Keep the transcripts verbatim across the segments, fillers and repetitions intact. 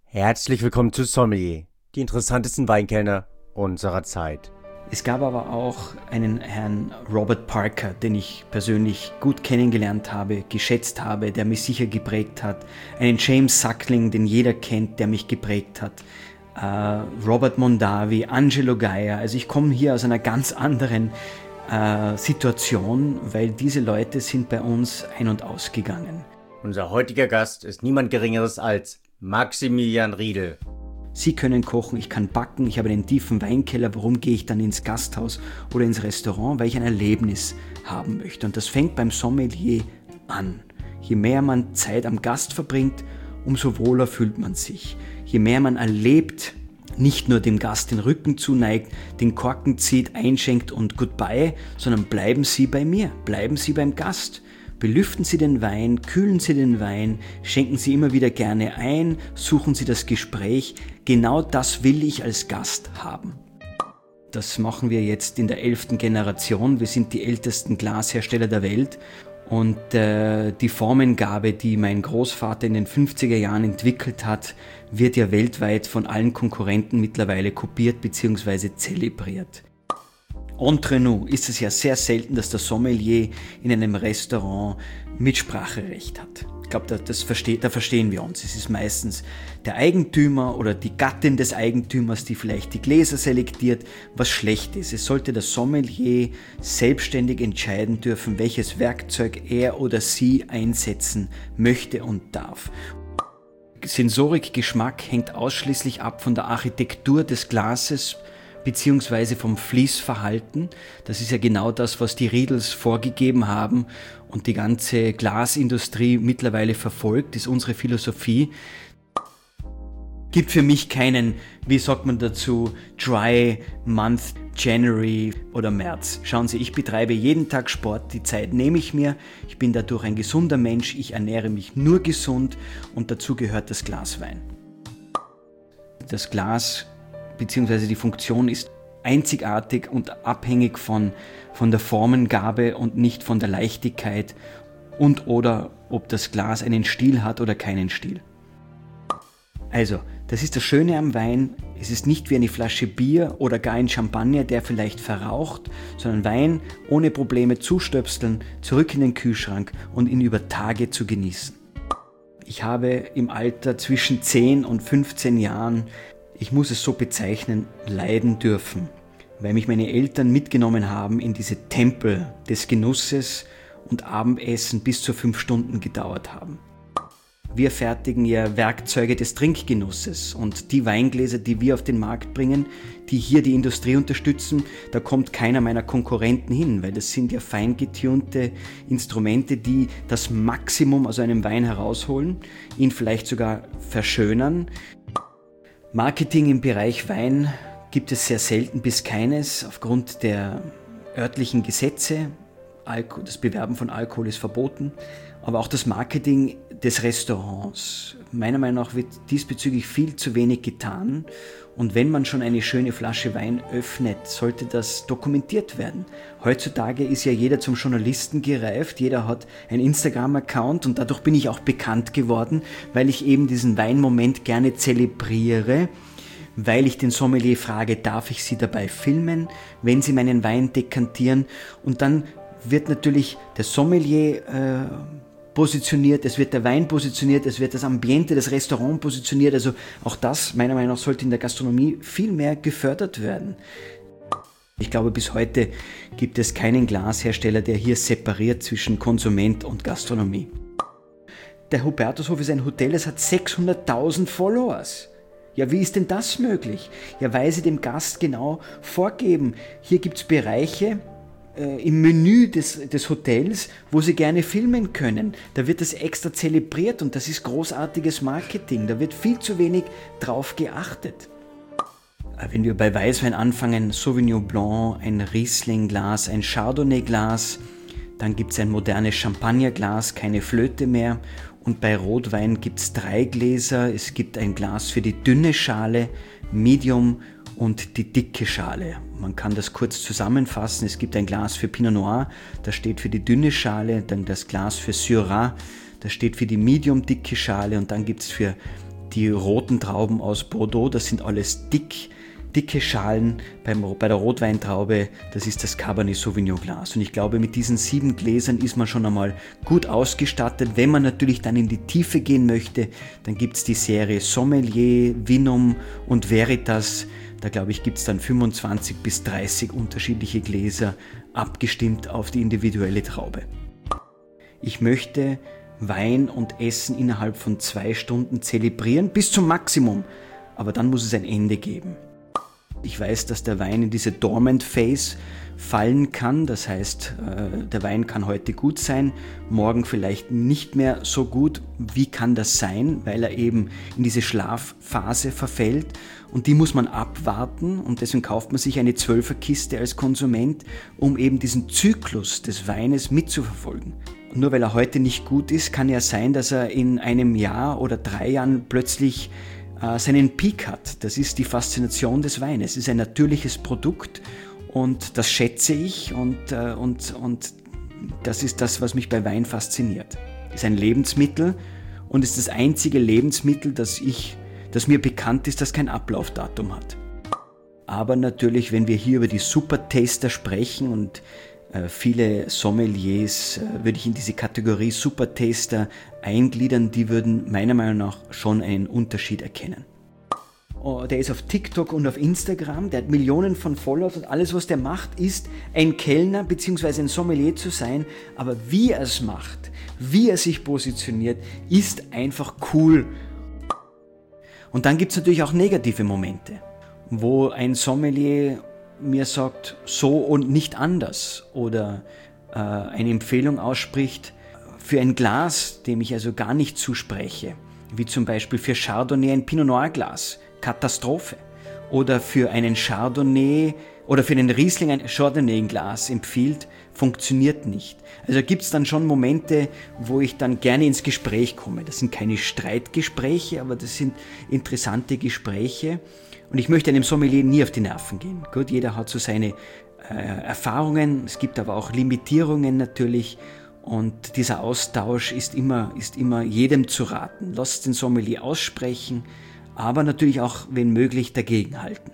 Herzlich willkommen zu Sommelier, die interessantesten Weinkellner unserer Zeit. Es gab aber auch einen Herrn Robert Parker, den ich persönlich gut kennengelernt habe, geschätzt habe, der mich sicher geprägt hat. Einen James Suckling, den jeder kennt, der mich geprägt hat. Äh, Robert Mondavi, Angelo Gaia. Also ich komme hier aus einer ganz anderen äh, Situation, weil diese Leute sind bei uns ein- und ausgegangen. Unser heutiger Gast ist niemand Geringeres als Maximilian Riedel. Sie können kochen, ich kann backen, ich habe einen tiefen Weinkeller. Warum gehe ich dann ins Gasthaus oder ins Restaurant? Weil ich ein Erlebnis haben möchte. Und das fängt beim Sommelier an. Je mehr man Zeit am Gast verbringt, umso wohler fühlt man sich. Je mehr man erlebt, nicht nur dem Gast den Rücken zuneigt, den Korken zieht, einschenkt und goodbye, sondern bleiben Sie bei mir, bleiben Sie beim Gast. Belüften Sie den Wein, kühlen Sie den Wein, schenken Sie immer wieder gerne ein, suchen Sie das Gespräch. Genau das will ich als Gast haben. Das machen wir jetzt in der elften Generation. Wir sind die ältesten Glashersteller der Welt. Und äh, die Formengabe, die mein Großvater in den fünfziger Jahren entwickelt hat, wird ja weltweit von allen Konkurrenten mittlerweile kopiert bzw. zelebriert. Entre nous ist es ja sehr selten, dass der Sommelier in einem Restaurant Mitspracherecht hat. Ich glaube, da, das versteht, da verstehen wir uns. Es ist meistens der Eigentümer oder die Gattin des Eigentümers, die vielleicht die Gläser selektiert, was schlecht ist. Es sollte der Sommelier selbstständig entscheiden dürfen, welches Werkzeug er oder sie einsetzen möchte und darf. Sensorik, Geschmack hängt ausschließlich ab von der Architektur des Glases, beziehungsweise vom Fließverhalten. Das ist ja genau das, was die Riedels vorgegeben haben und die ganze Glasindustrie mittlerweile verfolgt, ist unsere Philosophie. Gibt für mich keinen, wie sagt man dazu, Dry Month, January oder März. Schauen Sie, ich betreibe jeden Tag Sport, die Zeit nehme ich mir. Ich bin dadurch ein gesunder Mensch, ich ernähre mich nur gesund und dazu gehört das Glas Wein. Das Glas beziehungsweise die Funktion ist einzigartig und abhängig von, von der Formengabe und nicht von der Leichtigkeit und oder ob das Glas einen Stiel hat oder keinen Stiel. Also, das ist das Schöne am Wein, es ist nicht wie eine Flasche Bier oder gar ein Champagner, der vielleicht verraucht, sondern Wein ohne Probleme zustöpseln, zurück in den Kühlschrank und ihn über Tage zu genießen. Ich habe im Alter zwischen zehn und fünfzehn Jahren, ich muss es so bezeichnen, leiden dürfen, weil mich meine Eltern mitgenommen haben in diese Tempel des Genusses und Abendessen bis zu fünf Stunden gedauert haben. Wir fertigen ja Werkzeuge des Trinkgenusses und die Weingläser, die wir auf den Markt bringen, die hier die Industrie unterstützen, da kommt keiner meiner Konkurrenten hin, weil das sind ja fein getunte Instrumente, die das Maximum aus einem Wein herausholen, ihn vielleicht sogar verschönern. Marketing im Bereich Wein gibt es sehr selten bis keines aufgrund der örtlichen Gesetze. Alko- das Bewerben von Alkohol ist verboten, aber auch das Marketing des Restaurants. Meiner Meinung nach wird diesbezüglich viel zu wenig getan und wenn man schon eine schöne Flasche Wein öffnet, sollte das dokumentiert werden. Heutzutage ist ja jeder zum Journalisten gereift, jeder hat einen Instagram-Account und dadurch bin ich auch bekannt geworden, weil ich eben diesen Weinmoment gerne zelebriere, weil ich den Sommelier frage, darf ich Sie dabei filmen, wenn Sie meinen Wein dekantieren, und dann wird natürlich der Sommelier äh, positioniert, es wird der Wein positioniert, es wird das Ambiente, das Restaurant positioniert. Also auch das, meiner Meinung nach, sollte in der Gastronomie viel mehr gefördert werden. Ich glaube, bis heute gibt es keinen Glashersteller, der hier separiert zwischen Konsument und Gastronomie. Der Hubertushof ist ein Hotel, das hat sechshunderttausend Followers. Ja, wie ist denn das möglich? Ja, weil sie dem Gast genau vorgeben, hier gibt es Bereiche, im Menü des, des Hotels, wo sie gerne filmen können. Da wird das extra zelebriert und das ist großartiges Marketing. Da wird viel zu wenig drauf geachtet. Wenn wir bei Weißwein anfangen, Sauvignon Blanc, ein Riesling-Glas, ein Chardonnay-Glas, dann gibt es ein modernes Champagnerglas, keine Flöte mehr. Und bei Rotwein gibt es drei Gläser. Es gibt ein Glas für die dünne Schale, Medium und die dicke Schale. Man kann das kurz zusammenfassen. Es gibt ein Glas für Pinot Noir, das steht für die dünne Schale, dann das Glas für Syrah, das steht für die medium dicke Schale, und dann gibt es für die roten Trauben aus Bordeaux, das sind alles dick, dicke Schalen. Beim, bei der Rotweintraube, das ist das Cabernet Sauvignon Glas. Und ich glaube, mit diesen sieben Gläsern ist man schon einmal gut ausgestattet. Wenn man natürlich dann in die Tiefe gehen möchte, dann gibt es die Serie Sommelier, Vinum und Veritas. Da glaube ich, gibt es dann fünfundzwanzig bis dreißig unterschiedliche Gläser, abgestimmt auf die individuelle Traube. Ich möchte Wein und Essen innerhalb von zwei Stunden zelebrieren, bis zum Maximum. Aber dann muss es ein Ende geben. Ich weiß, dass der Wein in diese Dormant Phase fallen kann. Das heißt, der Wein kann heute gut sein, morgen vielleicht nicht mehr so gut. Wie kann das sein? Weil er eben in diese Schlafphase verfällt. Und die muss man abwarten. Und deswegen kauft man sich eine Zwölferkiste als Konsument, um eben diesen Zyklus des Weines mitzuverfolgen. Und nur weil er heute nicht gut ist, kann ja sein, dass er in einem Jahr oder drei Jahren plötzlich seinen Peak hat. Das ist die Faszination des Weines. Es ist ein natürliches Produkt und das schätze ich und, und, und das ist das, was mich bei Wein fasziniert. Es ist ein Lebensmittel und es ist das einzige Lebensmittel, das, ich, das mir bekannt ist, das kein Ablaufdatum hat. Aber natürlich, wenn wir hier über die Supertaster sprechen und viele Sommeliers würde ich in diese Kategorie Supertaster eingliedern, die würden meiner Meinung nach schon einen Unterschied erkennen. Oh, der ist auf TikTok und auf Instagram, der hat Millionen von Followers und alles, was der macht, ist ein Kellner bzw. ein Sommelier zu sein, aber wie er es macht, wie er sich positioniert, ist einfach cool. Und dann gibt es natürlich auch negative Momente, wo ein Sommelier mir sagt, so und nicht anders oder äh, eine Empfehlung ausspricht für ein Glas, dem ich also gar nicht zuspreche, wie zum Beispiel für Chardonnay ein Pinot Noir Glas, Katastrophe, oder für einen Chardonnay oder für einen Riesling ein Chardonnay Glas empfiehlt, funktioniert nicht. Also gibt es dann schon Momente, wo ich dann gerne ins Gespräch komme. Das sind keine Streitgespräche, aber das sind interessante Gespräche. Und ich möchte einem Sommelier nie auf die Nerven gehen. Gut, jeder hat so seine äh, Erfahrungen, es gibt aber auch Limitierungen natürlich und dieser Austausch ist immer, ist immer jedem zu raten. Lasst den Sommelier aussprechen, aber natürlich auch, wenn möglich, dagegenhalten.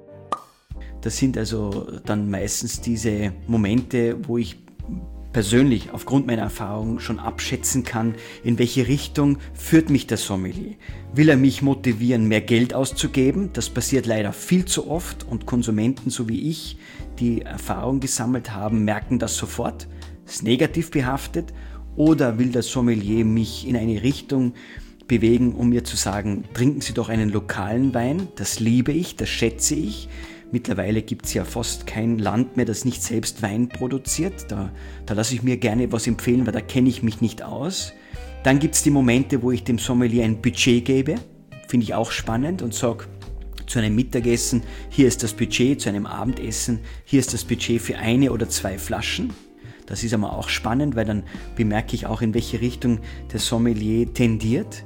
Das sind also dann meistens diese Momente, wo ich persönlich aufgrund meiner Erfahrung schon abschätzen kann, in welche Richtung führt mich der Sommelier. Will er mich motivieren, mehr Geld auszugeben? Das passiert leider viel zu oft und Konsumenten, so wie ich, die Erfahrung gesammelt haben, merken das sofort, ist negativ behaftet. Oder will der Sommelier mich in eine Richtung bewegen, um mir zu sagen, trinken Sie doch einen lokalen Wein, das liebe ich, das schätze ich. Mittlerweile gibt es ja fast kein Land mehr, das nicht selbst Wein produziert. Da, da lasse ich mir gerne was empfehlen, weil da kenne ich mich nicht aus. Dann gibt es die Momente, wo ich dem Sommelier ein Budget gebe. Finde ich auch spannend und sage zu einem Mittagessen, hier ist das Budget, zu einem Abendessen, hier ist das Budget für eine oder zwei Flaschen. Das ist aber auch spannend, weil dann bemerke ich auch, in welche Richtung der Sommelier tendiert.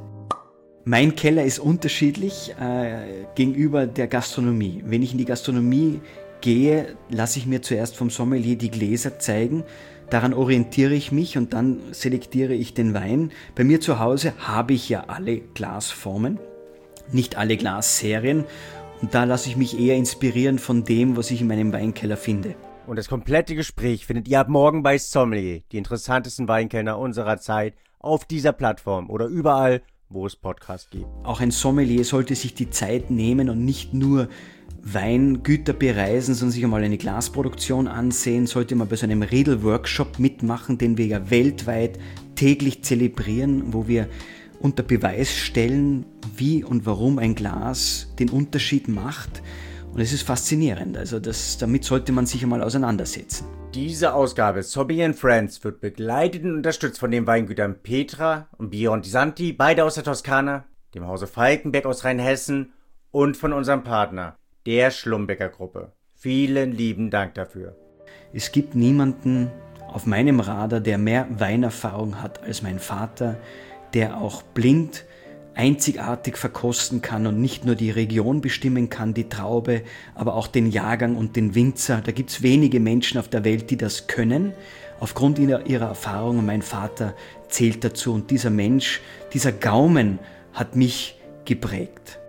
Mein Keller ist unterschiedlich äh, gegenüber der Gastronomie. Wenn ich in die Gastronomie gehe, lasse ich mir zuerst vom Sommelier die Gläser zeigen. Daran orientiere ich mich und dann selektiere ich den Wein. Bei mir zu Hause habe ich ja alle Glasformen, nicht alle Glasserien. Und da lasse ich mich eher inspirieren von dem, was ich in meinem Weinkeller finde. Und das komplette Gespräch findet ihr ab morgen bei Sommelier, die interessantesten Weinkenner unserer Zeit, auf dieser Plattform oder überall, wo es Podcasts gibt. Auch ein Sommelier sollte sich die Zeit nehmen und nicht nur Weingüter bereisen, sondern sich einmal eine Glasproduktion ansehen, sollte man bei so einem Riedel-Workshop mitmachen, den wir ja weltweit täglich zelebrieren, wo wir unter Beweis stellen, wie und warum ein Glas den Unterschied macht. Und es ist faszinierend, also das, damit sollte man sich einmal auseinandersetzen. Diese Ausgabe Sommelier and Friends wird begleitet und unterstützt von den Weingütern Petra und Bionti-Santi, beide aus der Toskana, dem Hause Falkenberg aus Rheinhessen und von unserem Partner, der Schlumbecker Gruppe. Vielen lieben Dank dafür. Es gibt niemanden auf meinem Radar, der mehr Weinerfahrung hat als mein Vater, der auch blind einzigartig verkosten kann und nicht nur die Region bestimmen kann, die Traube, aber auch den Jahrgang und den Winzer. Da gibt es wenige Menschen auf der Welt, die das können, aufgrund ihrer, ihrer Erfahrung. Und mein Vater zählt dazu. Und dieser Mensch, dieser Gaumen hat mich geprägt.